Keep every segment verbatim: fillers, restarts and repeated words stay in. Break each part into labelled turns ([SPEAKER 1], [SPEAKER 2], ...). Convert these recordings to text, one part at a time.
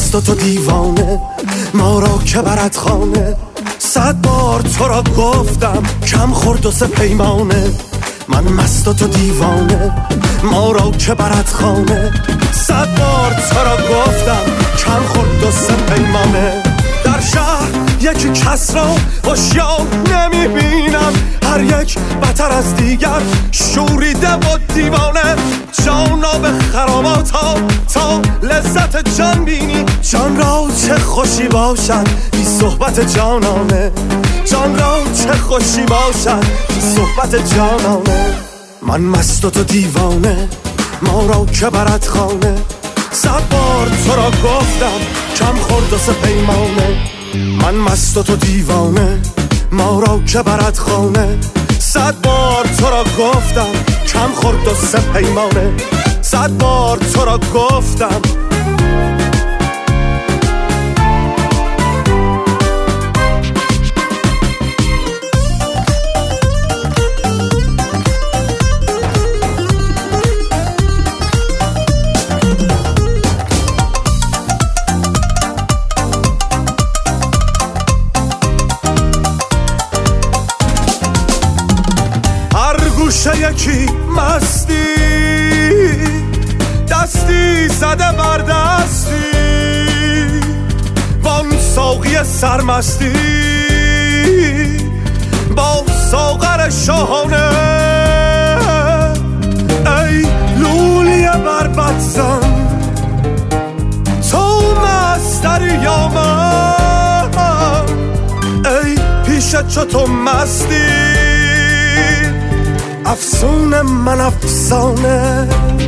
[SPEAKER 1] مست و تو دیوانه، ما را که برد خانه. صد بار تو را گفتم کم خورد و سه پیمانه. من مست و تو دیوانه، ما را که برد خانه. صد بار تو را گفتم کم خورد و سه پیمانه. در شهر یکی کس را هوشیار نمیبینم، هر یک بتر از دیگر شوریده و دیوانه. جانا به خرابات ها تا لذت جان بینی، جان را چه خوشی باشد بی صحبت جانانه. جان را چه خوشی باشد بی صحبت جانانه. من مست و تو دیوانه، ما را که برد خانه. صد بار تو را گفتم کم خورد و سه پیمانه. من مست و تو دیوانه، ما را که برد خانه. صد بار تو را گفتم کم خورد و سه پیمانه. صد بار تو را گفتم. گوشه یکی مستی، دستی زده بر دستی، وان ساقی سرمستی با ساغر شاهانه. ای لولی بربط زن تو مستری یا من، ای پیش چو تو مستی افسون من افسانه.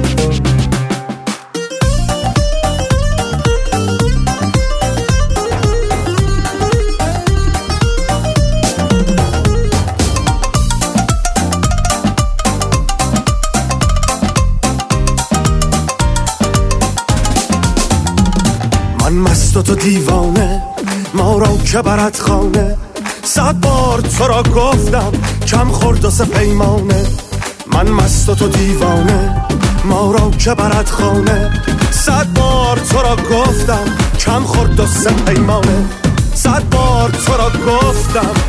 [SPEAKER 1] من مست و تو دیوانه، ما را که برد خانه. صد بار تو را گفتم کم خورد و سه پیمانه. من مست و تو دیوانه، ما را که برد خانه. صد بار تو را گفتم کم خورد و سه پیمانه. صد بار تو را گفتم